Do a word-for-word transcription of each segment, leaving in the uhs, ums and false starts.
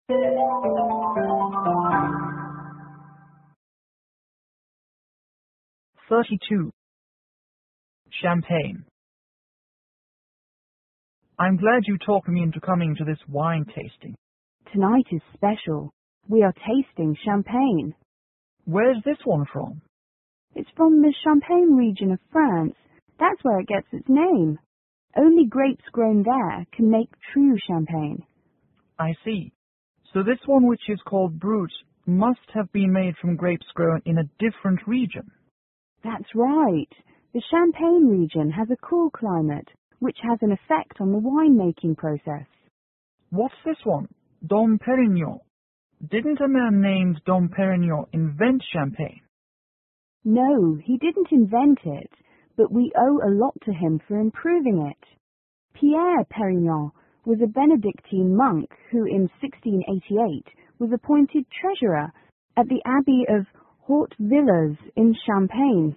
thirty-two. Champagne. I'm glad you talked me into coming to this wine tasting. Tonight is special. We are tasting champagne. Where's this one from? It's from the Champagne region of France. That's where it gets its name. Only grapes grown there can make true champagne. I see. So this one, which is called Brut, must have been made from grapes grown in a different region. That's right. The Champagne region has a cool climate, which has an effect on the winemaking process. What's this one? Dom Perignon. Didn't a man named Dom Perignon invent champagne? No, he didn't invent it, but we owe a lot to him for improving it. Pierre Perignon was a Benedictine monk who in sixteen eighty-eight was appointed treasurer at the Abbey of Haute-Villers in Champagne.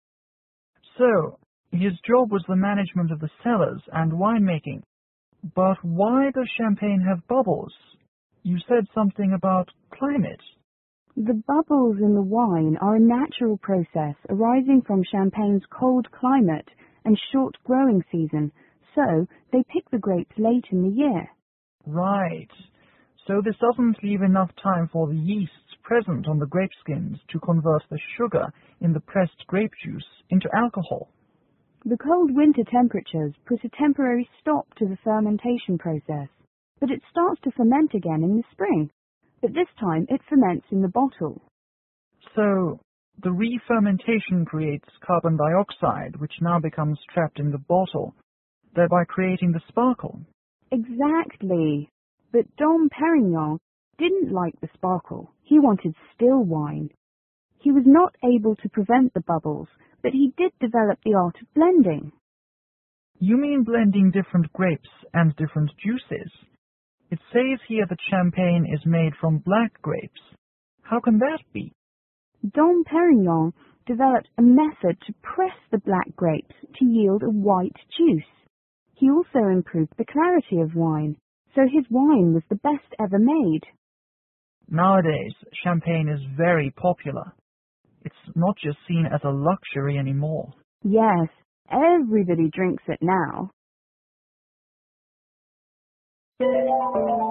So, his job was the management of the cellars and winemaking. But why does champagne have bubbles? You said something about climate. The bubbles in the wine are a natural process arising from champagne's cold climate and short growing season, so they pick the grapes late in the year. Right. So this doesn't leave enough time for the yeasts present on the grape skins to convert the sugar in the pressed grape juice into alcohol. The cold winter temperatures put a temporary stop to the fermentation process, but it starts to ferment again in the spring. But this time it ferments in the bottle. So the re-fermentation creates carbon dioxide, which now becomes trapped in the bottle, thereby creating the sparkle. Exactly. But Dom Perignon didn't like the sparkle. He wanted still wine. He was not able to prevent the bubbles, but he did develop the art of blending. You mean blending different grapes and different juices? It says here that champagne is made from black grapes. How can that be? Dom Perignon developed a method to press the black grapes to yield a white juice. He also improved the clarity of wine, so his wine was the best ever made. Nowadays, champagne is very popular. It's not just seen as a luxury anymore. Yes, everybody drinks it now.